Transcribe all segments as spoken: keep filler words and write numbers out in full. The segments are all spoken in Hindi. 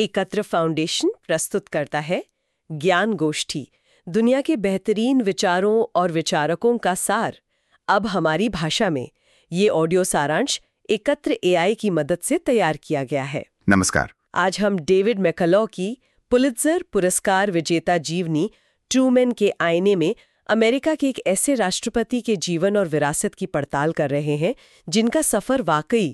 एकत्र फाउंडेशन प्रस्तुत करता है ज्ञान गोष्ठी, दुनिया के बेहतरीन विचारों और विचारकों का सार, अब हमारी भाषा में। ये ऑडियो सारांश एकत्र एआई की मदद से तैयार किया गया है। नमस्कार। आज हम डेविड मैकलॉ की पुलित्जर पुरस्कार विजेता जीवनी ट्रूमैन के आईने में अमेरिका के एक ऐसे राष्ट्रपति के जीवन और विरासत की पड़ताल कर रहे हैं जिनका सफर वाकई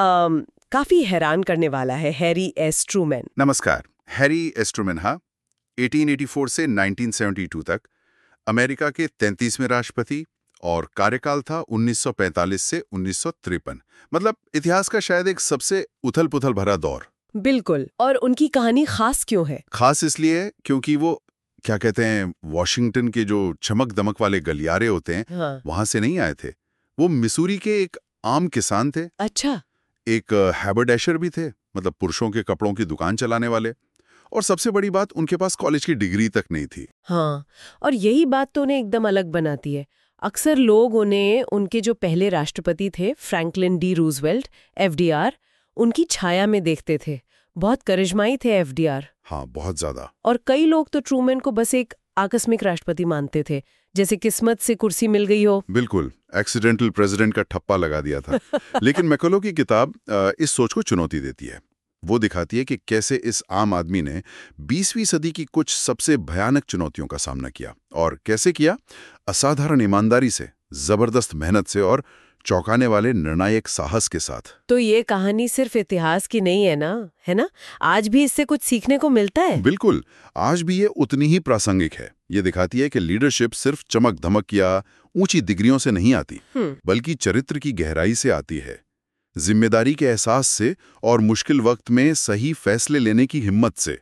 काफी हैरान करने वाला है। Harry S Truman. नमस्कार। हैरी एस ट्रूमैन हाँ अठारह सौ चौरासी से उन्नीस सौ बहत्तर तक अमेरिका के तैंतीसवें राष्ट्रपति और कार्यकाल था उन्नीस सौ पैंतालीस से उन्नीस सौ तिरपन। मतलब इतिहास का शायद एक सबसे उथल-पुथल भरा दौर। बिल्कुल। और उनकी कहानी खास क्यों है? खास इसलिए क्योंकि वो क्या कहते हैं, वॉशिंगटन के जो चमक दमक वाले गलियारे होते हैं, हाँ। वहां से नहीं आए थे। वो मिसूरी के एक आम किसान थे। अच्छा। एक हैबरडैशर भी थे, मतलब पुरुषों के कपड़ों की दुकान चलाने वाले। और सबसे बड़ी बात, उनके पास कॉलेज की डिग्री तक नहीं थी। हाँ, और यही बात तो उन्हें एकदम अलग बनाती है। अक्सर लोग उन्हें उनके जो पहले राष्ट्रपति थे फ्रैंकलिन डी रूजवेल्ट एफडीआर, उनकी छाया में देखते थे। बहुत करिश्माई थे एफडीआर। हाँ, बहुत ज्यादा। और कई लोग तो ट्रूमैन को बस एक आकस्मिक राष्ट्रपति मानते थे, जैसे किस्मत से कुर्सी मिल गई हो। बिल्कुल, एक्सीडेंटल प्रेसिडेंट का ठप्पा लगा दिया था। लेकिन मैकलॉ की किताब इस सोच को चुनौती देती है। वो दिखाती है कि कैसे इस आम आदमी ने बीसवीं सदी की कुछ सबसे भयानक चुनौतियों का सामना किया, और कैसे किया। असाधारण ईमानदारी से, जबरदस्त मेहनत से और चौंकाने वाले निर्णायक साहस के साथ। तो ये कहानी सिर्फ इतिहास की नहीं है ना, है ना? आज भी इससे कुछ सीखने को मिलता है। बिल्कुल, आज भी ये उतनी ही प्रासंगिक है। ये दिखाती है कि लीडरशिप सिर्फ चमक धमक या ऊंची डिग्रियों से नहीं आती, बल्कि चरित्र की गहराई से आती है, जिम्मेदारी के एहसास से और मुश्किल वक्त में सही फैसले लेने की हिम्मत से।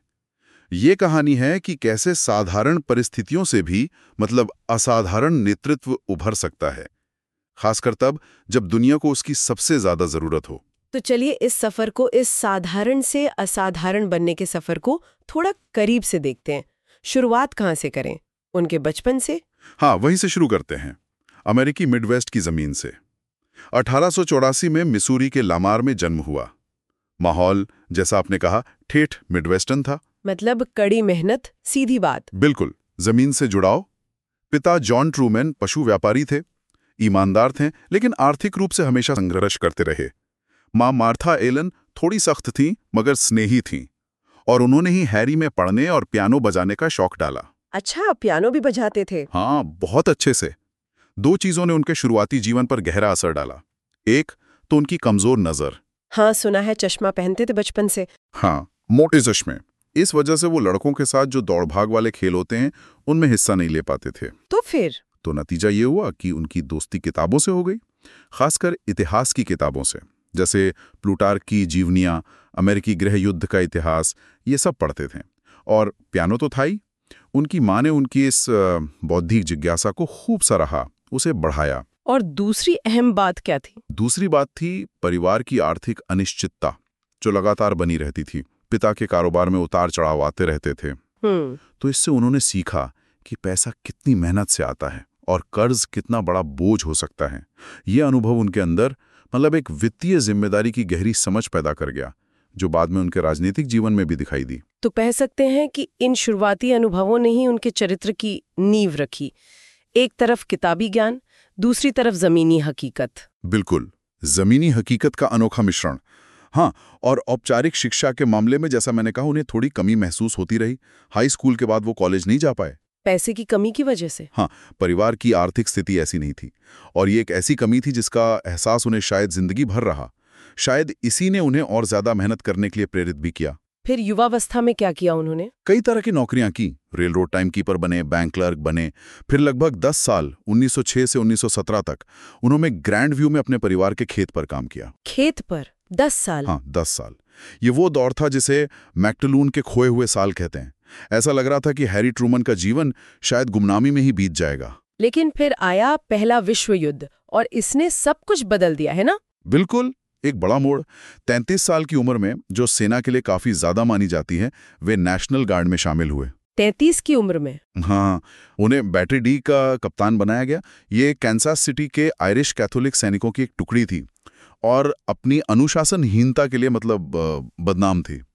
ये कहानी है कि कैसे साधारण परिस्थितियों से भी, मतलब असाधारण नेतृत्व उभर सकता है, खासकर तब जब दुनिया को उसकी सबसे ज्यादा जरूरत हो। तो चलिए इस सफर को, इस साधारण से असाधारण बनने के सफर को थोड़ा करीब से देखते हैं। शुरुआत कहाँ से करें? उनके बचपन से? हाँ, वहीं से शुरू करते हैं, अमेरिकी मिडवेस्ट की जमीन से। अठारह सौ चौरासी में मिसूरी के लामार में जन्म हुआ। माहौल, जैसा आपने कहा, ठेठ मिडवेस्टर्न था। मतलब कड़ी मेहनत, सीधी बात। बिल्कुल, जमीन से जुड़ाव। पिता जॉन ट्रूमैन पशु व्यापारी थे, ईमानदार थे, लेकिन आर्थिक रूप से हमेशा संघर्ष करते रहे। माँ मार्था एलन थोड़ी सख्त थीं, मगर स्नेही थीं, और उन्होंने ही हैरी में पढ़ने और पियानो बजाने का शौक डाला। अच्छा, पियानो भी बजाते थे? हाँ, बहुत अच्छे से। दो चीजों ने उनके शुरुआती जीवन पर गहरा असर डाला। एक तो उनकी कमजोर नजर। हाँ, सुना है चश्मा पहनते थे बचपन से। हाँ, मोटे चश्मे। इस वजह से वो लड़कों के साथ जो दौड़ भाग वाले खेल होते हैं, उनमें हिस्सा नहीं ले पाते थे। तो फिर तो नतीजा ये हुआ कि उनकी दोस्ती किताबों से हो गई, खासकर इतिहास की किताबों से, जैसे प्लूटार्क की जीवनियां, अमेरिकी गृह युद्ध का इतिहास, ये सब पढ़ते थे। और पियानो तो था ही। उनकी माँ ने उनकी इस बौद्धिक जिज्ञासा को खूब सराहा, उसे बढ़ाया। और दूसरी अहम बात क्या थी? दूसरी बात थी परिवार की आर्थिक अनिश्चितता, जो लगातार बनी रहती थी। पिता के कारोबार में उतार चढ़ाव आते रहते थे। तो इससे उन्होंने सीखा कि पैसा कितनी मेहनत से आता है और कर्ज कितना बड़ा बोझ हो सकता है। ये अनुभव उनके अंदर, मतलब एक वित्तीय जिम्मेदारी की गहरी समझ पैदा कर गया, जो बाद में उनके राजनीतिक जीवन में भी दिखाई दी। तो कह सकते हैं कि इन शुरुआती अनुभवों ने ही उनके चरित्र की नींव रखी। एक तरफ किताबी ज्ञान, दूसरी तरफ जमीनी हकीकत। बिल्कुल, जमीनी हकीकत का अनोखा मिश्रण। हाँ, और औपचारिक शिक्षा के मामले में, जैसा मैंने कहा, उन्हें थोड़ी कमी महसूस होती रही। हाई स्कूल के बाद वो कॉलेज नहीं जा पाए। पैसे की कमी की वजह से? हाँ, परिवार की आर्थिक स्थिति ऐसी नहीं थी, और ये एक ऐसी कमी थी जिसका एहसास उन्हें शायद जिंदगी भर रहा। शायद इसी ने उन्हें और ज्यादा मेहनत करने के लिए प्रेरित भी किया। फिर युवावस्था में क्या किया उन्होंने? कई तरह की नौकरियां की। रेल रोड टाइम कीपर बने, बैंक क्लर्क बने। फिर लगभग दस साल उन्नीस सौ छह से उन्नीस सौ सत्रह तक उन्होंने ग्रैंड व्यू में अपने परिवार के खेत पर काम किया। खेत पर दस साल? हाँ, दस साल। ये वो दौर था जिसे मैक्टलून के खोए हुए साल कहते हैं। ऐसा लग रहा था कि हैरी ट्रूमैन का जीवन शायद गुमनामी में ही बीत जाएगा। लेकिन फिर आया पहला विश्व युद्ध, और इसने सब कुछ बदल दिया, है ना? बिल्कुल, एक बड़ा मोड़। तैंतीस साल की उम्र में, जो सेना के लिए काफी ज्यादा मानी जाती है, वे नेशनल गार्ड में शामिल हुए। तैंतीस की उम्र में? हाँ, उन्हें बैटरी डी का कप्तान बनाया गया। ये कैंसास सिटी के आयरिश कैथोलिक सैनिकों की एक टुकड़ी थी, और अपनी अनुशासनहीनता के लिए मतलब बदनाम थी।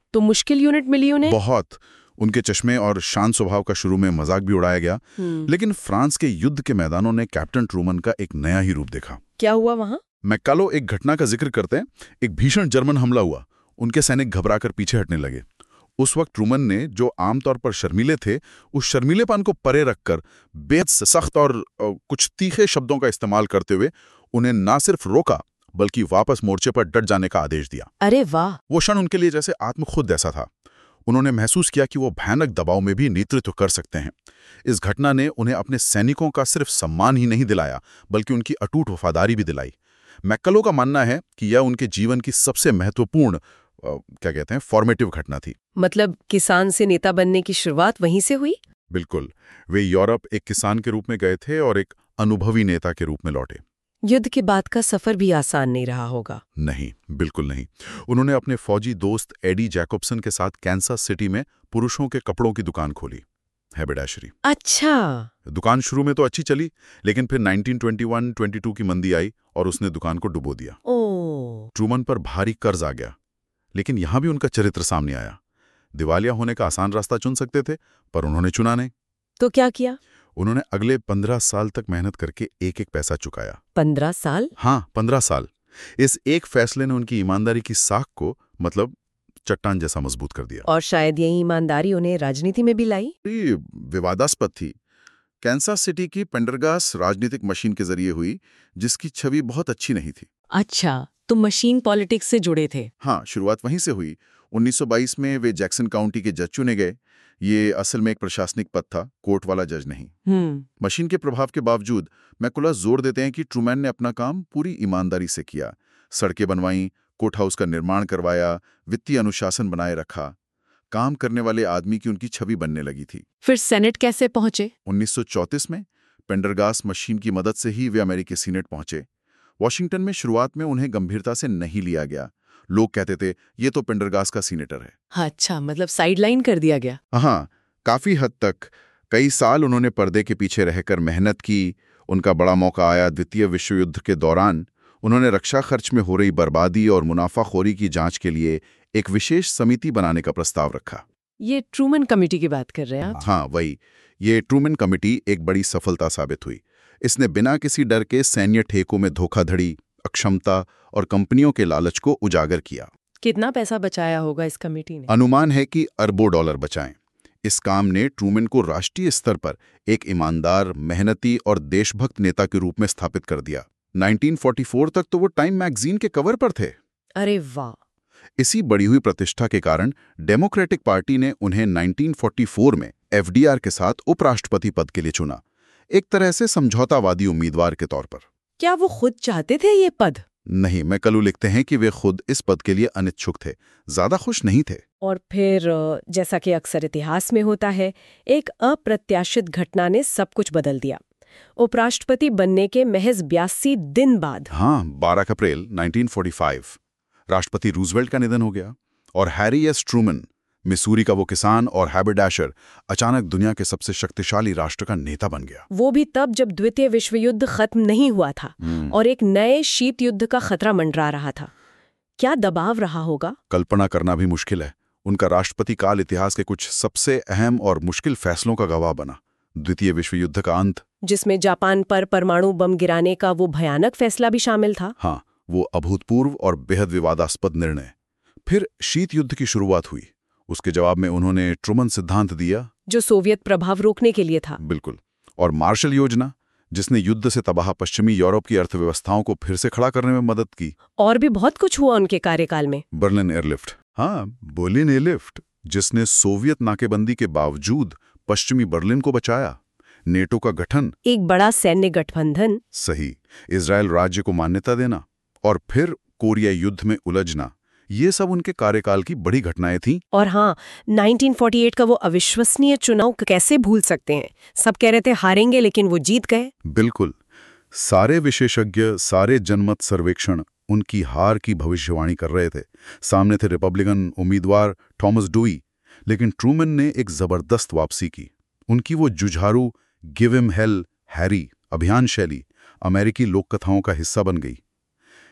तो मुश्किल यूनिट मिली उन्हें। बहुत। उनके चश्मे और शांत स्वभाव का शुरू में मजाक भी उड़ाया गया, लेकिन फ्रांस के युद्ध के मैदानों ने कैप्टन ट्रूमन का एक नया ही रूप देखा। क्या हुआ वहां? मैकालो एक घटना का जिक्र करते हैं। एक भीषण जर्मन हमला हुआ, उनके सैनिक घबराकर पीछे हटने लगे। उस वक्त ट्रूमन ने, जो आमतौर पर शर्मीले थे, उस शर्मीलेपन को परे रखकर बेहद सख्त और कुछ तीखे शब्दों का इस्तेमाल करते हुए उन्हें ना सिर्फ रोका बल्कि वापस मोर्चे पर डट जाने का आदेश दिया। अरे वाह! वो क्षण उनके लिए जैसे आत्मखुद ऐसा था। उन्होंने महसूस किया कि वो भयानक दबाव में भी नेतृत्व कर सकते हैं। इस घटना ने उन्हें अपने सैनिकों का सिर्फ सम्मान ही नहीं दिलाया बल्कि उनकी अटूट वफादारी भी दिलाई। मैकालो का मानना है कि यह उनके जीवन की सबसे महत्वपूर्ण क्या कहते हैं फॉर्मेटिव घटना थी। मतलब किसान से नेता बनने की शुरुआत वहीं से हुई? बिल्कुल। वे यूरोप एक किसान के रूप में गए थे और एक अनुभवी नेता के रूप में लौटे। युद्ध के बाद का सफर भी आसान नहीं रहा होगा। नहीं, बिल्कुल नहीं। उन्होंने अपने फौजी दोस्त एडी जैकोब्सन के साथ कैंसस सिटी में पुरुषों के कपड़ों की दुकान खोली, हैबरडैशरी। अच्छा। दुकान शुरू में तो अच्छी चली, लेकिन फिर उन्नीस सौ इक्कीस बाईस की मंदी आई और उसने दुकान को डुबो दिया। ओह। ट्रूमन पर भारी कर्ज आ गया, लेकिन यहां भी उनका चरित्र सामने आया। दिवालिया होने का आसान रास्ता चुन सकते थे, पर उन्होंने चुना नहीं। तो क्या किया? उन्होंने अगले पंद्रह साल तक मेहनत करके एक एक पैसा चुकाया। पंद्रह साल? हाँ, पंद्रह साल। इस एक फैसले ने उनकी ईमानदारी की साख को मतलब चट्टान जैसा मजबूत कर दिया। और शायद यही ईमानदारी उन्हें राजनीति में भी लाई। ये विवादास्पद थी। कैंसस सिटी की पेंडरगास राजनीतिक मशीन के जरिए हुई, जिसकी छवि बहुत अच्छी नहीं थी। अच्छा, तो मशीन पॉलिटिक्स से जुड़े थे? हाँ, शुरुआत वहीं से हुई। उन्नीस सौ बाईस में वे जैक्सन काउंटी के जज चुने गए। ये असल में एक प्रशासनिक पद था, कोर्ट वाला जज नहीं। हम्म। मशीन के प्रभाव के बावजूद मैकुला जोर देते हैं कि ट्रूमैन ने अपना काम पूरी ईमानदारी से किया। सड़कें बनवाई, कोर्ट हाउस का निर्माण करवाया, वित्तीय अनुशासन बनाए रखा। काम करने वाले आदमी की उनकी छवि बनने लगी थी। फिर सेनेट कैसे पहुंचे? उन्नीस सौ चौंतीस में पेंडरगास मशीन की मदद से ही वे अमेरिकी सीनेट पहुंचे। वॉशिंगटन में शुरुआत में उन्हें गंभीरता से नहीं लिया गया। लोग कहते थे ये तो पेंडरगास का सीनेटर है। अच्छा, मतलब साइडलाइन कर दिया गया। हाँ, काफी हद तक। कई साल उन्होंने पर्दे के पीछे रहकर मेहनत की। उनका बड़ा मौका आया द्वितीय विश्व युद्ध के दौरान। उन्होंने रक्षा खर्च में हो रही बर्बादी और मुनाफाखोरी की जांच के लिए एक विशेष समिति बनाने का प्रस्ताव रखा। ये ट्रूमन कमेटी की बात कर रहे हैं आप? हाँ, वही। ये ट्रूमन कमेटी एक बड़ी सफलता साबित हुई। इसने बिना किसी डर के सैन्य ठेकों में धोखाधड़ी, अक्षमता और कंपनियों के लालच को उजागर किया। कितना पैसा बचाया होगा इस कमेटी ने? अनुमान है कि अरबों डॉलर बचाएं। इस काम ने ट्रूमैन को राष्ट्रीय स्तर पर एक ईमानदार, मेहनती और देशभक्त नेता के रूप में स्थापित कर दिया। उन्नीस सौ चौवालीस तक तो वो टाइम मैगजीन के कवर पर थे। अरे वाह! इसी बढ़ी हुई प्रतिष्ठा के कारण डेमोक्रेटिक पार्टी ने उन्हें उन्नीस सौ चौवालीस में एफडीआर के साथ उपराष्ट्रपति पद के लिए चुना, एक तरह से समझौतावादी उम्मीदवार के तौर पर। क्या वो खुद चाहते थे ये पद? नहीं, मैकालू लिखते हैं कि वे खुद इस पद के लिए अनिच्छुक थे, ज्यादा खुश नहीं थे। और फिर जैसा कि अक्सर इतिहास में होता है, एक अप्रत्याशित घटना ने सब कुछ बदल दिया। उपराष्ट्रपति बनने के महज बयासी दिन बाद, हाँ, बारह अप्रैल उन्नीस सौ पैंतालीस, राष्ट्रपति रूजवेल्ट का निधन हो गया और हैरी एस ट्रूमन, मिसूरी का वो किसान और हैबरडैशर, अचानक दुनिया के सबसे शक्तिशाली राष्ट्र का नेता बन गया। वो भी तब जब द्वितीय विश्व युद्ध खत्म नहीं हुआ था और एक नए शीत युद्ध का खतरा मंडरा रहा था। क्या दबाव रहा होगा? कल्पना करना भी मुश्किल है। उनका राष्ट्रपति काल इतिहास के कुछ सबसे अहम और मुश्किल फैसलों का गवाह बना। द्वितीय विश्व युद्ध का अंत, जिसमें जापान पर परमाणु बम गिराने का वो भयानक फैसला भी शामिल था। हाँ, वो अभूतपूर्व और बेहद विवादास्पद निर्णय। फिर शीत युद्ध की शुरुआत हुई। उसके जवाब में उन्होंने ट्रूमन सिद्धांत दिया, जो सोवियत प्रभाव रोकने के लिए था। बिल्कुल। और मार्शल योजना, जिसने युद्ध से तबाह पश्चिमी यूरोप की अर्थव्यवस्थाओं को फिर से खड़ा करने में मदद की। और भी बहुत कुछ हुआ उनके कार्यकाल में। बर्लिन एयरलिफ्ट, हाँ, बर्लिन एयरलिफ्ट, जिसने सोवियत नाकेबंदी के बावजूद पश्चिमी बर्लिन को बचाया। नेटो का गठन, एक बड़ा सैन्य गठबंधन, सही। इजराइल राज्य को मान्यता देना और फिर कोरिया युद्ध में उलझना, ये सब उनके कार्यकाल की बड़ी घटनाएं थीं। और हाँ, उन्नीस सौ अड़तालीस का वो अविश्वसनीय चुनाव कैसे भूल सकते हैं। सब कह रहे थे हारेंगे, लेकिन वो जीत गए। बिल्कुल। सारे विशेषज्ञ, सारे जनमत सर्वेक्षण उनकी हार की भविष्यवाणी कर रहे थे। सामने थे रिपब्लिकन उम्मीदवार थॉमस डुई, लेकिन ट्रूमन ने एक जबरदस्त वापसी की। उनकी वो जुझारू गिव हिम हेल हैरी अभियान शैली अमेरिकी लोक कथाओं का हिस्सा बन गई।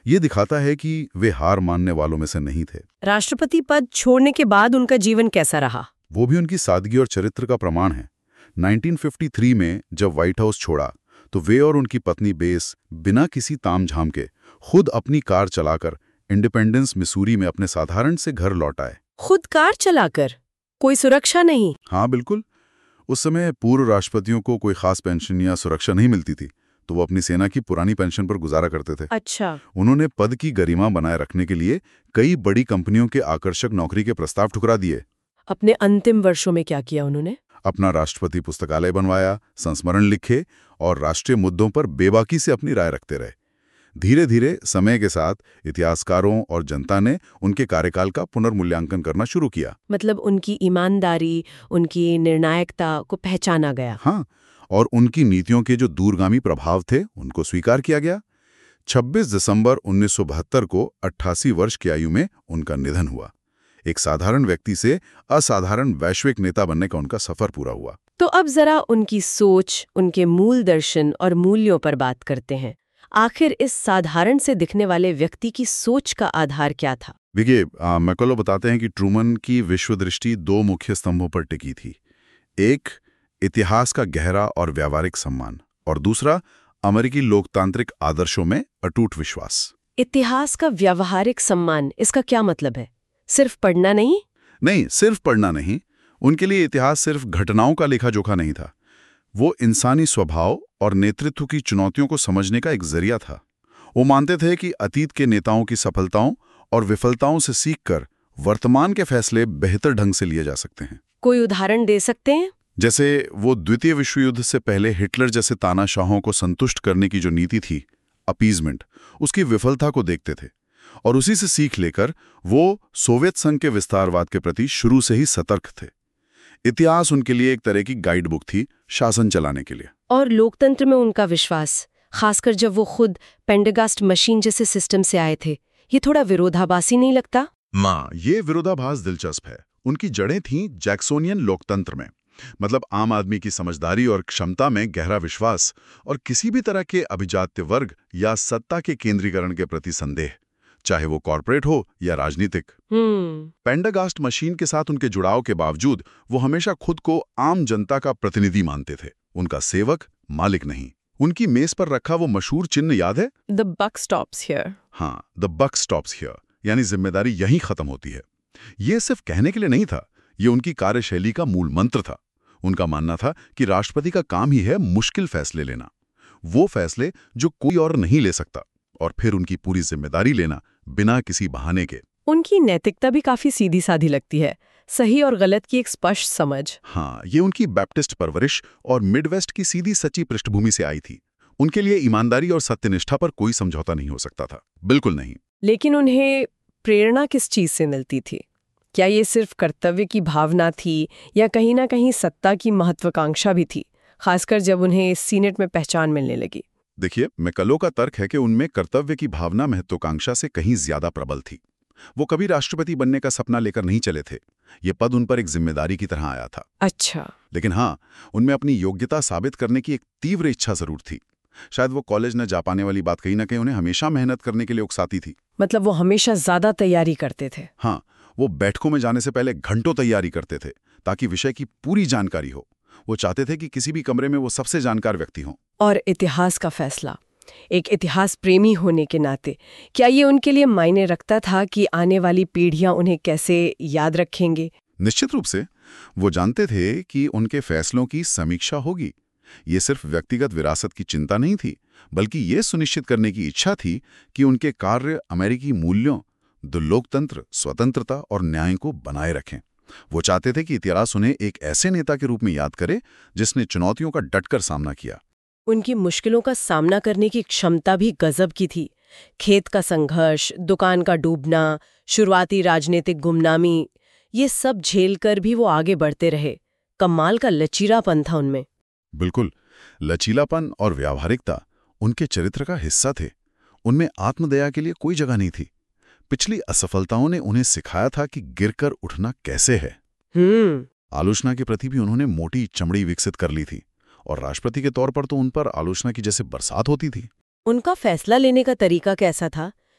ये दिखाता है कि वे हार मानने वालों में से नहीं थे। राष्ट्रपति पद छोड़ने के बाद उनका जीवन कैसा रहा? वो भी उनकी सादगी और चरित्र का प्रमाण है। उन्नीस सौ तिरेपन में जब व्हाइट हाउस छोड़ा तो वे और उनकी पत्नी बेस बिना किसी तामझाम के खुद अपनी कार चलाकर इंडिपेंडेंस मिसूरी में अपने साधारण से घर लौट आए। खुद कार चलाकर? कोई सुरक्षा नहीं? हाँ बिल्कुल। उस समय पूर्व राष्ट्रपतियों को कोई खास पेंशन या सुरक्षा नहीं मिलती थी, तो वो अपनी सेना की पुरानी पेंशन पर गुजारा करते थे। अच्छा। उन्होंने पद की गरिमा बनाए रखने के लिए कई बड़ी कंपनियों के आकर्षक नौकरी के प्रस्ताव ठुकरा दिए। अपने अंतिम वर्षों में क्या किया उन्होंने? अपना राष्ट्रपति पुस्तकालय बनवाया, संस्मरण लिखे और राष्ट्रीय मुद्दों पर बेबाकी से अपनी राय रखते रहे। धीरे धीरे समय के साथ इतिहासकारों और जनता ने उनके कार्यकाल का पुनर्मूल्यांकन करना शुरू किया। मतलब उनकी ईमानदारी, उनकी निर्णायकता को पहचाना गया। हाँ, और उनकी नीतियों के जो दूरगामी प्रभाव थे उनको स्वीकार किया गया। छब्बीस दिसंबर उन्नीस सौ बहत्तर को अट्ठासी वर्ष की आयु में उनका निधन हुआ। एक साधारण व्यक्ति से असाधारण वैश्विक नेता बनने का उनका सफर पूरा हुआ। तो अब जरा उनकी सोच, उनके मूल दर्शन और मूल्यों पर बात करते हैं। आखिर इस साधारण से दिखने वाले व्यक्ति की सोच का आधार क्या था? देखिए, मैकॉलो बताते हैं कि ट्रूमन की विश्व दृष्टि दो मुख्य स्तंभों पर टिकी थी। एक, इतिहास का गहरा और व्यावहारिक सम्मान, और दूसरा, अमेरिकी लोकतांत्रिक आदर्शों में अटूट विश्वास। इतिहास का व्यावहारिक सम्मान, इसका क्या मतलब है? सिर्फ पढ़ना नहीं? नहीं, सिर्फ पढ़ना नहीं। उनके लिए इतिहास सिर्फ घटनाओं का लेखा जोखा नहीं था। वो इंसानी स्वभाव और नेतृत्व की चुनौतियों को समझने का एक जरिया था। वो मानते थे कि अतीत के नेताओं की सफलताओं और विफलताओं से सीखकर वर्तमान के फैसले बेहतर ढंग से लिए जा सकते हैं। कोई उदाहरण दे सकते हैं? जैसे वो द्वितीय विश्व युद्ध से पहले हिटलर जैसे तानाशाहों को संतुष्ट करने की जो नीति थी, अपीजमेंट, उसकी विफलता को देखते थे और उसी से सीख लेकर वो सोवियत संघ के विस्तारवाद के प्रति शुरू से ही सतर्क थे। इतिहास उनके लिए एक तरह की गाइड बुक थी शासन चलाने के लिए। और लोकतंत्र में उनका विश्वास, खासकर जब वो खुद पेंडरगास्ट मशीन जैसे सिस्टम से आए थे, ये थोड़ा विरोधाभासी नहीं लगता? माँ, ये विरोधाभास दिलचस्प है। उनकी जड़ें थीं जैक्सोनियन लोकतंत्र में, मतलब आम आदमी की समझदारी और क्षमता में गहरा विश्वास और किसी भी तरह के अभिजात्य वर्ग या सत्ता के केंद्रीकरण के प्रति संदेह, चाहे वो कॉर्पोरेट हो या राजनीतिक। पेंडरगास्ट मशीन के साथ उनके जुड़ाव के बावजूद वो हमेशा खुद को आम जनता का प्रतिनिधि मानते थे, उनका सेवक, मालिक नहीं। उनकी मेज पर रखा वो मशहूर चिन्ह याद है? The buck stops here. हाँ, द बक स्टॉप्स हियर, यानी जिम्मेदारी यहीं खत्म होती है। ये सिर्फ कहने के लिए नहीं था, ये उनकी कार्यशैली का मूल मंत्र था। उनका मानना था कि राष्ट्रपति का काम ही है मुश्किल फैसले लेना, वो फैसले जो कोई और नहीं ले सकता, और फिर उनकी पूरी जिम्मेदारी लेना बिना किसी बहाने के। उनकी नैतिकता भी काफी सीधी साधी लगती है, सही और गलत की एक स्पष्ट समझ। हाँ, ये उनकी बैप्टिस्ट परवरिश और मिडवेस्ट की सीधी सच्ची पृष्ठभूमि से आई थी। उनके लिए ईमानदारी और सत्यनिष्ठा पर कोई समझौता नहीं हो सकता था, बिल्कुल नहीं। लेकिन उन्हें प्रेरणा किस चीज से मिलती थी? क्या ये सिर्फ कर्तव्य की भावना थी या कहीं ना कहीं सत्ता की महत्वाकांक्षा भी थी, खासकर जब उन्हें सीनेट में पहचान मिलने लगी? देखिए, मैकलो का तर्क है कि उनमें कर्तव्य की भावना महत्वाकांक्षा से कहीं ज्यादा प्रबल थी। वो कभी राष्ट्रपति बनने का सपना लेकर नहीं चले थे, ये पद उन पर एक जिम्मेदारी की तरह आया था। अच्छा। लेकिन हाँ, उनमें अपनी योग्यता साबित करने की एक तीव्र इच्छा जरूर थी। शायद वो कॉलेज न जा पाने वाली बात कहीं ना कहीं उन्हें हमेशा मेहनत करने के लिए उकसाती थी। मतलब वो हमेशा ज्यादा तैयारी करते थे? हाँ, वो बैठकों में जाने से पहले घंटों तैयारी करते थे ताकि विषय की पूरी जानकारी हो। वो चाहते थे कि किसी भी कमरे में वो सबसे जानकार व्यक्ति हों। और इतिहास का फैसला, एक इतिहास प्रेमी होने के नाते, क्या ये उनके लिए मायने रखता था कि आने वाली पीढ़ियां उन्हें कैसे याद रखेंगे? निश्चित रूप से। वो जानते थे कि उनके फैसलों की समीक्षा होगी। ये सिर्फ व्यक्तिगत विरासत की चिंता नहीं थी, बल्कि ये सुनिश्चित करने की इच्छा थी कि उनके कार्य अमेरिकी मूल्यों, द लोकतंत्र, स्वतंत्रता और न्याय को बनाए रखें। वो चाहते थे कि इतिहास उन्हें एक ऐसे नेता के रूप में याद करे जिसने चुनौतियों का डटकर सामना किया। उनकी मुश्किलों का सामना करने की क्षमता भी गजब की थी। खेत का संघर्ष, दुकान का डूबना, शुरुआती राजनीतिक गुमनामी, ये सब झेलकर भी वो आगे बढ़ते रहे। कमाल का लचीलापन था उनमें। बिल्कुल, लचीलापन और व्यावहारिकता उनके चरित्र का हिस्सा थे। उनमें आत्मदया के लिए कोई जगह नहीं थी। पिछली असफलताओं ने उन्हें सिखाया था कि गिरकर उठना कैसे है। हम्म आलोचना के प्रति भी उन्होंने मोटी चमड़ी विकसित कर ली थी, और राष्ट्रपति के तौर पर तो उन पर आलोचना की जैसे बरसात होती थी। उनका फैसला लेने का तरीका कैसा था?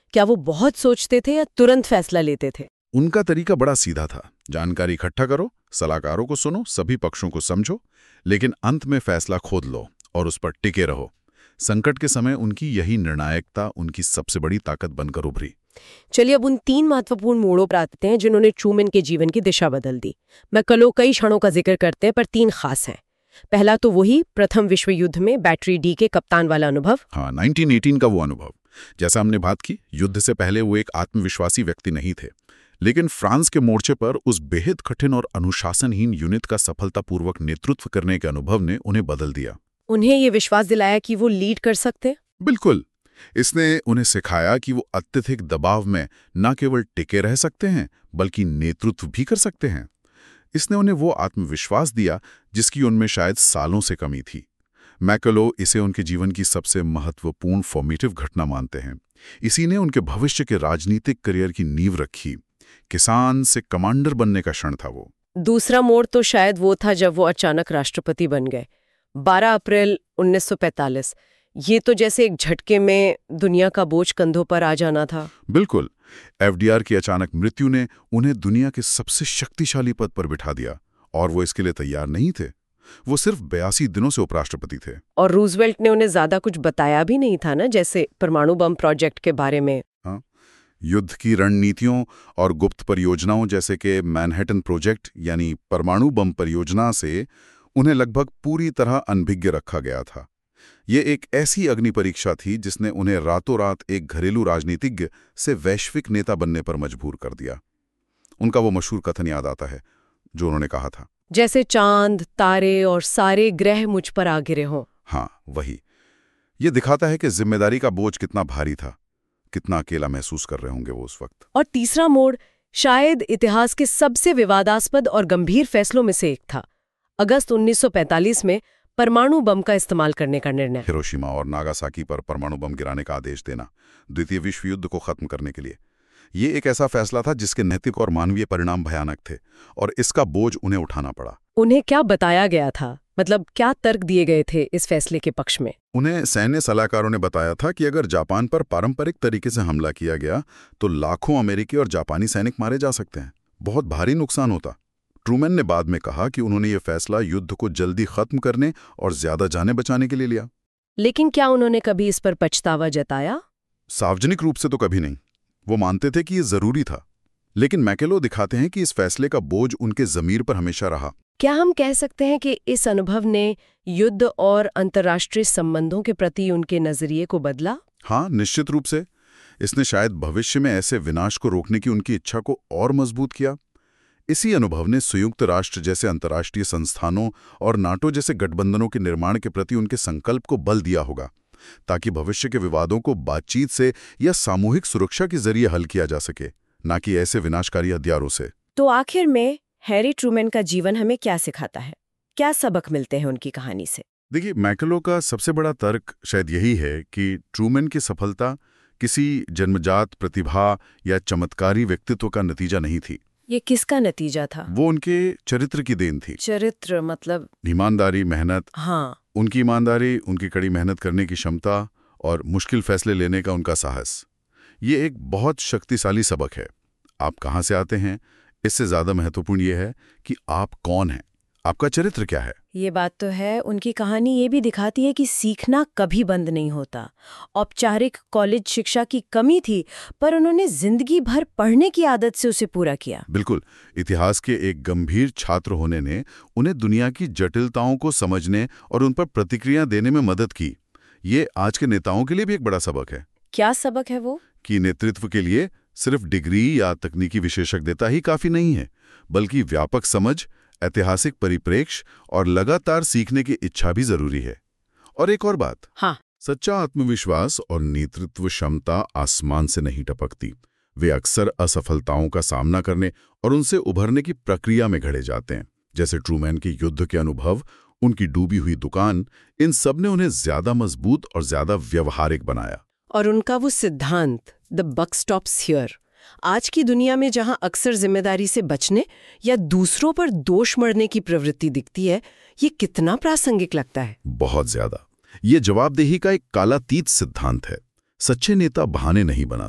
क्या वो बहुत सोचते थे या तुरंत फैसला लेते थे? उनका तरीका बड़ा सीधा था। जानकारी इकट्ठा करो, सलाहकारों को सुनो, सभी पक्षों को समझो, लेकिन अंत में फैसला खोद लो और उस पर टिके रहो। संकट के समय उनकी यही निर्णायकता उनकी सबसे बड़ी ताकत बनकर उभरी। चलिए अब उन तीन महत्वपूर्ण मोड़ों पर आते हैं जिन्होंने ट्रूमैन के जीवन की दिशा बदल दी। मैकलो कई क्षणों का जिक्र करते हैं पर तीन खास हैं। पहला तो वही प्रथम विश्व युद्ध में बैटरी डी के कप्तान वाला अनुभव। हाँ, नाइनटीन एटीन का वो अनुभव। जैसा हमने बात की, युद्ध से पहले वो एक आत्मविश्वासी व्यक्ति नहीं थे, लेकिन फ्रांस के मोर्चे पर उस बेहद कठिन और अनुशासनहीन यूनिट का सफलतापूर्वक नेतृत्व करने के अनुभव ने उन्हें बदल दिया। उन्हें ये विश्वास दिलाया कि वो लीड कर सकते। बिल्कुल। इसने उन्हें सिखाया कि वो अत्यधिक दबाव में न केवल टिके रह सकते हैं बल्कि नेतृत्व भी कर सकते हैं। इसने उन्हें वो आत्मविश्वास दिया जिसकी उनमें शायद सालों से कमी थी। मैकलो इसे उनके जीवन की सबसे महत्वपूर्ण फॉर्मेटिव घटना मानते हैं। इसी ने उनके भविष्य के राजनीतिक करियर की नींव रखी। किसान से कमांडर बनने का क्षण था वो। दूसरा मोड़ तो शायद वो था जब वो अचानक राष्ट्रपति बन गए, बारह अप्रैल उन्नीस सौ पैंतालीस। ये तो जैसे एक झटके में दुनिया का बोझ कंधों पर आ जाना था। बिल्कुल। एफडीआर की अचानक मृत्यु ने उन्हें दुनिया के सबसे शक्तिशाली पद पर बिठा दिया और वो इसके लिए तैयार नहीं थे। वो सिर्फ बयासी दिनों से उपराष्ट्रपति थे। और रूजवेल्ट ने उन्हें ज्यादा कुछ बताया भी नहीं था ना, जैसे परमाणु बम प्रोजेक्ट के बारे में। हाँ, युद्ध की रणनीतियों और गुप्त परियोजनाओं जैसे कि मैनहट्टन प्रोजेक्ट यानी परमाणु बम परियोजना से उन्हें लगभग पूरी तरह अनभिज्ञ रखा गया था। ये एक ऐसी अग्नि परीक्षा थी जिसने उन्हें रातों रात एक घरेलू राजनीतिज्ञ से वैश्विक नेता बनने पर मजबूर कर दिया। उनका वो मशहूर कथन याद आता है जो उन्होंने कहा था, जैसे चांद, तारे और सारे ग्रह मुझ पर आ गिरे हों। हाँ, वही। ये दिखाता है कि जिम्मेदारी का बोझ कितना भारी था, कितना अकेला महसूस कर रहे होंगे वो उस वक्त। और तीसरा मोड़ शायद इतिहास के सबसे विवादास्पद और गंभीर फैसलों में से एक था। अगस्त उन्नीस सौ पैंतालीस में परमाणु बम का इस्तेमाल करने का निर्णय। हिरोशिमा और नागासाकी पर परमाणु बम गिराने का आदेश देना, द्वितीय विश्व युद्ध को खत्म करने के लिए। ये एक ऐसा फैसला था जिसके नैतिक और मानवीय परिणाम भयानक थे और इसका बोझ उन्हें उठाना पड़ा। उन्हें क्या बताया गया था, मतलब क्या तर्क दिए गए थे इस फैसले के पक्ष में? उन्हें सैन्य सलाहकारों ने बताया था कि अगर जापान पर पारंपरिक तरीके से हमला किया गया तो लाखों अमेरिकी और जापानी सैनिक मारे जा सकते हैं, बहुत भारी नुकसान होता। ट्रूमैन ने बाद में कहा कि उन्होंने ये फैसला युद्ध को जल्दी खत्म करने और ज्यादा जानें बचाने के लिए लिया। लेकिन क्या उन्होंने कभी इस पर पछतावा जताया? सार्वजनिक रूप से तो कभी नहीं। वो मानते थे कि ये जरूरी था, लेकिन मैकेलो दिखाते हैं कि इस फैसले का बोझ उनके जमीर पर हमेशा रहा। क्या हम कह सकते हैं कि इस अनुभव ने युद्ध और अंतर्राष्ट्रीय संबंधों के प्रति उनके नजरिए को बदला? हाँ, निश्चित रूप से। इसने शायद भविष्य में ऐसे विनाश को रोकने की उनकी इच्छा को और मजबूत किया। इसी अनुभव ने संयुक्त राष्ट्र जैसे अंतर्राष्ट्रीय संस्थानों और नाटो जैसे गठबंधनों के निर्माण के प्रति उनके संकल्प को बल दिया होगा, ताकि भविष्य के विवादों को बातचीत से या सामूहिक सुरक्षा के जरिए हल किया जा सके, न कि ऐसे विनाशकारी हथियारों से। तो आखिर में हैरी ट्रूमैन का जीवन हमें क्या सिखाता है? क्या सबक मिलते हैं उनकी कहानी से? देखिए, मैकेलो का सबसे बड़ा तर्क शायद यही है कि ट्रूमैन की सफलता किसी जन्मजात प्रतिभा या चमत्कारी व्यक्तित्व का नतीजा नहीं थी। ये किसका नतीजा था? वो उनके चरित्र की देन थी। चरित्र मतलब? ईमानदारी, मेहनत। हाँ, उनकी ईमानदारी, उनकी कड़ी मेहनत करने की क्षमता और मुश्किल फैसले लेने का उनका साहस, ये एक बहुत शक्तिशाली सबक है। आप कहाँ से आते हैं, इससे ज्यादा महत्वपूर्ण ये है कि आप कौन हैं, आपका चरित्र क्या है। ये बात तो है। उनकी कहानी ये भी दिखाती है कि सीखना कभी बंद नहीं होता। औपचारिक कॉलेज शिक्षा की कमी थी, पर उन्होंने जिंदगी भर पढ़ने की आदत से उसे पूरा किया। बिल्कुल। इतिहास के एक गंभीर छात्र होने ने उन्हें दुनिया की जटिलताओं को समझने और उन पर प्रतिक्रिया देने में मदद की। ये आज के नेताओं के लिए भी एक बड़ा सबक है। क्या सबक है वो? कि नेतृत्व के लिए सिर्फ डिग्री या तकनीकी विशेषज्ञता ही काफी नहीं है, बल्कि व्यापक समझ, ऐतिहासिक परिप्रेक्ष्य और लगातार सीखने की इच्छा भी जरूरी है। और एक और बात, हाँ, सच्चा आत्मविश्वास और नेतृत्व क्षमता आसमान से नहीं टपकती। वे अक्सर असफलताओं का सामना करने और उनसे उभरने की प्रक्रिया में घड़े जाते हैं। जैसे ट्रूमैन के युद्ध के अनुभव, उनकी डूबी हुई दुकान, इन सब ने उन्हें ज्यादा मजबूत और ज्यादा व्यवहारिक बनाया। और उनका वो सिद्धांत, द बक स्टॉप्स हियर, आज की दुनिया में जहां अक्सर जिम्मेदारी से बचने या दूसरों पर दोष मढ़ने की प्रवृत्ति दिखती है, ये कितना प्रासंगिक लगता है। बहुत ज्यादा। ये जवाबदेही का एक कालातीत सिद्धांत है। सच्चे नेता बहाने नहीं बनाते,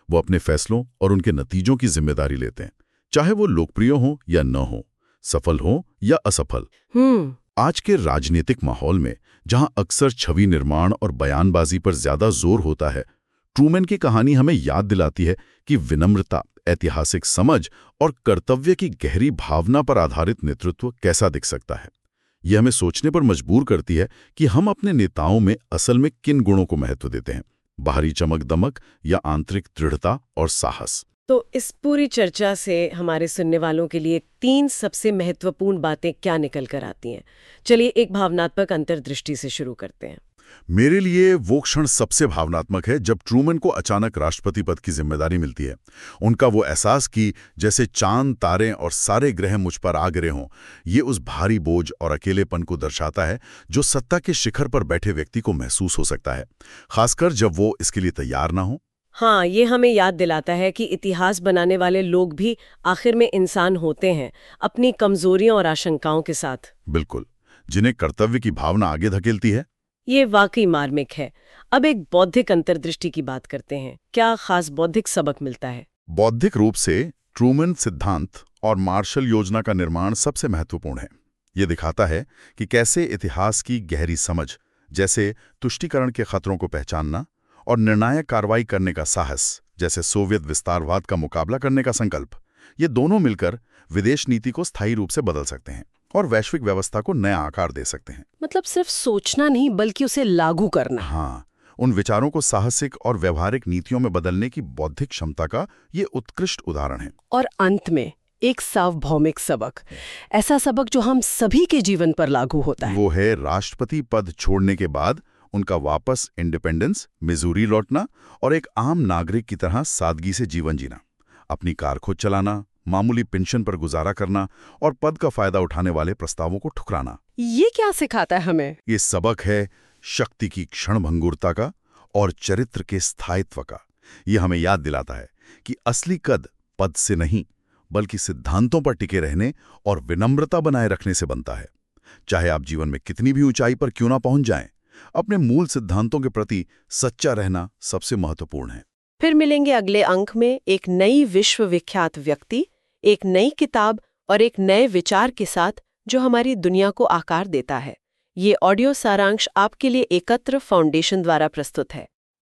वो अपने फैसलों और उनके नतीजों की जिम्मेदारी लेते हैं, चाहे वो लोकप्रिय हो या न हो, सफल हो या असफल। हम्म आज के राजनीतिक माहौल में जहां अक्सर छवि निर्माण और बयानबाजी पर ज्यादा जोर होता है, ट्रूमैन की कहानी हमें याद दिलाती है कि विनम्रता, ऐतिहासिक समझ और कर्तव्य की गहरी भावना पर आधारित नेतृत्व कैसा दिख सकता है। यह हमें सोचने पर मजबूर करती है कि हम अपने नेताओं में असल में किन गुणों को महत्व देते हैं, बाहरी चमक दमक या आंतरिक दृढ़ता और साहस। तो इस पूरी चर्चा से हमारे सुनने वालों के लिए तीन सबसे महत्वपूर्ण बातें क्या निकल कर आती हैं? चलिए एक भावनात्मक अंतर्दृष्टि से शुरू करते हैं। मेरे लिए वो क्षण सबसे भावनात्मक है जब ट्रूमैन को अचानक राष्ट्रपति पद की जिम्मेदारी मिलती है। उनका वो एहसास कि जैसे चांद, तारे और सारे ग्रह मुझ पर आ गिरे हों, ये उस भारी बोझ और अकेलेपन को दर्शाता है जो सत्ता के शिखर पर बैठे व्यक्ति को महसूस हो सकता है, खासकर जब वो इसके लिए तैयार ना हो। हाँ, ये हमें याद दिलाता है कि इतिहास बनाने वाले लोग भी आखिर में इंसान होते हैं, अपनी कमजोरियों और आशंकाओं के साथ। बिल्कुल, जिन्हें कर्तव्य की भावना आगे धकेलती है। ये वाकई मार्मिक है। अब एक बौद्धिक अंतर्दृष्टि की बात करते हैं। क्या खास बौद्धिक सबक मिलता है? बौद्धिक रूप से ट्रूमैन सिद्धांत और मार्शल योजना का निर्माण सबसे महत्वपूर्ण है। ये दिखाता है कि कैसे इतिहास की गहरी समझ, जैसे तुष्टीकरण के खतरों को पहचानना और निर्णायक कार्रवाई करने का साहस, जैसे सोवियत विस्तारवाद का मुकाबला करने का संकल्प, ये दोनों मिलकर विदेश नीति को स्थायी रूप से बदल सकते हैं और वैश्विक व्यवस्था को नया आकार दे सकते हैं। मतलब सिर्फ सोचना नहीं, बल्कि उसे लागू करना। हाँ, उन विचारों को साहसिक और व्यवहारिक नीतियों में बदलने की बौद्धिक क्षमता का ये उत्कृष्ट उदाहरण है। और अंत में एक सार्वभौमिक सबक, ऐसा सबक जो हम सभी के जीवन पर लागू होता है। वो है राष्ट्रपति पद छोड़ने के बाद उनका वापस इंडिपेंडेंस, मिजूरी लौटना और एक आम नागरिक की तरह सादगी से जीवन जीना, अपनी कार खुद चलाना, मामूली पेंशन पर गुजारा करना और पद का फायदा उठाने वाले प्रस्तावों को ठुकराना। ये क्या सिखाता है हमें? ये सबक है शक्ति की क्षणभंगुरता का और चरित्र के स्थायित्व का। ये हमें याद दिलाता है कि असली कद पद से नहीं, बल्कि सिद्धांतों पर टिके रहने और विनम्रता बनाए रखने से बनता है। चाहे आप जीवन में कितनी भी ऊंचाई पर क्यों ना पहुंच जाएं, अपने मूल सिद्धांतों के प्रति सच्चा रहना सबसे महत्वपूर्ण है। फिर मिलेंगे अगले अंक में एक नई विश्व विख्यात व्यक्ति, एक नई किताब और एक नए विचार के साथ जो हमारी दुनिया को आकार देता है। ये ऑडियो सारांश आपके लिए एकत्र फाउंडेशन द्वारा प्रस्तुत है।